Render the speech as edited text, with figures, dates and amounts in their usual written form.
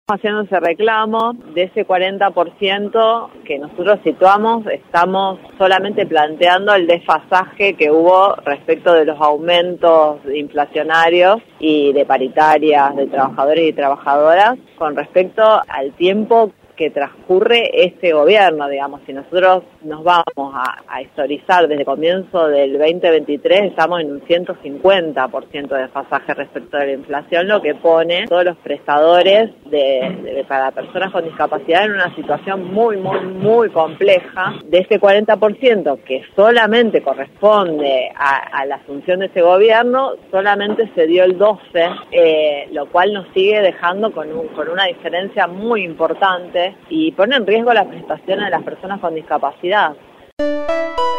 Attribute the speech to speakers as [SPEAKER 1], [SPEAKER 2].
[SPEAKER 1] Haciendo ese reclamo, de ese 40% que nosotros situamos, estamos solamente planteando el desfasaje que hubo respecto de los aumentos inflacionarios y de paritarias de trabajadores y trabajadoras con respecto al tiempo que transcurre este gobierno, digamos. Si nosotros nos vamos a historizar desde el comienzo del 2023, estamos en un 150% de desfasaje respecto de la inflación, lo que pone todos los prestadores para personas con discapacidad en una situación muy compleja. De ese 40% que solamente corresponde a la asunción de ese gobierno, solamente se dio el 12%, lo cual nos sigue dejando con una diferencia muy importante y pone en riesgo las prestaciones de las personas con discapacidad.